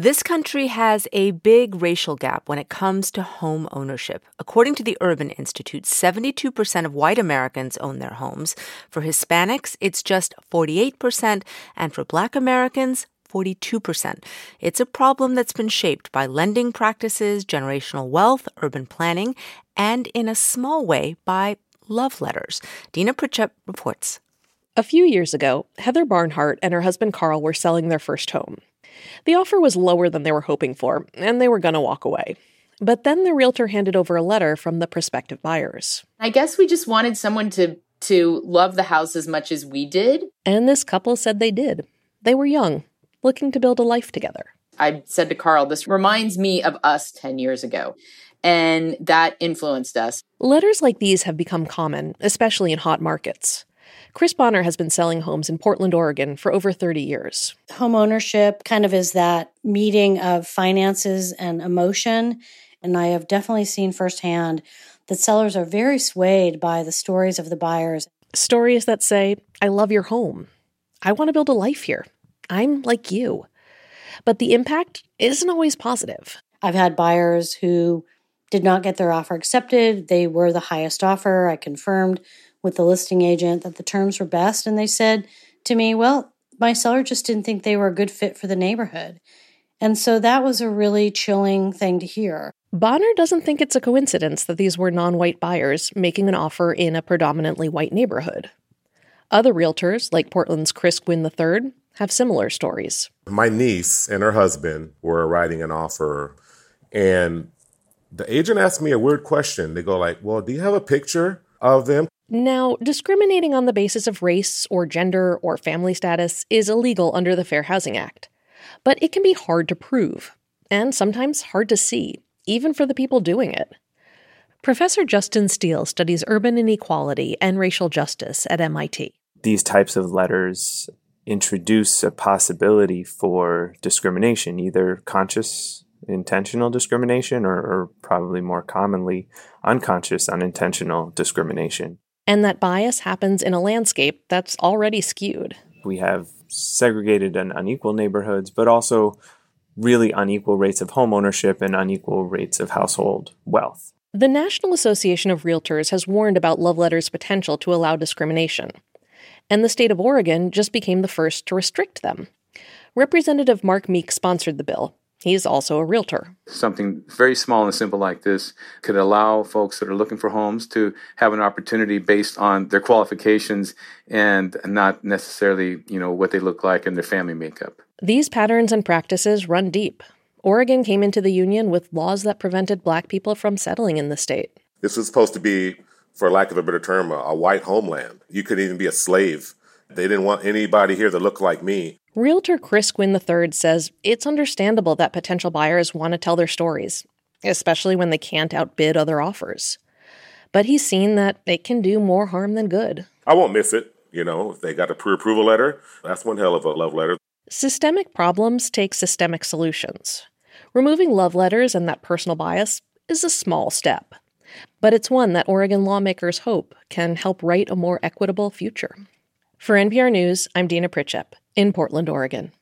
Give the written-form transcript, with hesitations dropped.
This country has a big racial gap when it comes to home ownership. According to the Urban Institute, 72% of white Americans own their homes. For Hispanics, it's just 48%, and for Black Americans, 42%. It's a problem that's been shaped by lending practices, generational wealth, urban planning, and in a small way by love letters. Dina Pritchett reports. A few years ago, Heather Barnhart and her husband Carl were selling their first home. The offer was lower than they were hoping for, and they were going to walk away. But then the realtor handed over a letter from the prospective buyers. I guess we just wanted someone to love the house as much as we did. And this couple said they did. They were young, looking to build a life together. I said to Carl, this reminds me of us 10 years ago. And that influenced us. Letters like these have become common, especially in hot markets. Chris Bonner has been selling homes in Portland, Oregon for over 30 years. Home ownership kind of is that meeting of finances and emotion. And I have definitely seen firsthand that sellers are very swayed by the stories of the buyers. Stories that say, I love your home. I want to build a life here. I'm like you. But the impact isn't always positive. I've had buyers who did not get their offer accepted. They were the highest offer. I confirmed with the listing agent that the terms were best. And they said to me, well, my seller just didn't think they were a good fit for the neighborhood. And so that was a really chilling thing to hear. Bonner doesn't think it's a coincidence that these were non-white buyers making an offer in a predominantly white neighborhood. Other realtors, like Portland's Chris Gwynn III, have similar stories. My niece and her husband were writing an offer, and the agent asked me a weird question. They go like, well, do you have a picture of them? Now, discriminating on the basis of race or gender or family status is illegal under the Fair Housing Act. But it can be hard to prove, and sometimes hard to see, even for the people doing it. Professor Justin Steele studies urban inequality and racial justice at MIT. These types of letters introduce a possibility for discrimination, either conscious, intentional discrimination or probably more commonly unconscious, unintentional discrimination. And that bias happens in a landscape that's already skewed. We have segregated and unequal neighborhoods, but also really unequal rates of home ownership and unequal rates of household wealth. The National Association of Realtors has warned about love letters' potential to allow discrimination. And the state of Oregon just became the first to restrict them. Representative Mark Meek sponsored the bill. He's also a realtor. Something very small and simple like this could allow folks that are looking for homes to have an opportunity based on their qualifications and not necessarily, what they look like and their family makeup. These patterns and practices run deep. Oregon came into the union with laws that prevented Black people from settling in the state. This was supposed to be, for lack of a better term, a white homeland. You could even be a slave. They didn't want anybody here that looked like me. Realtor Chris Gwynn III says it's understandable that potential buyers want to tell their stories, especially when they can't outbid other offers. But he's seen that it can do more harm than good. I won't miss it. If they got a pre-approval letter, that's one hell of a love letter. Systemic problems take systemic solutions. Removing love letters and that personal bias is a small step. But it's one that Oregon lawmakers hope can help write a more equitable future. For NPR News, I'm Dina Pritchett in Portland, Oregon.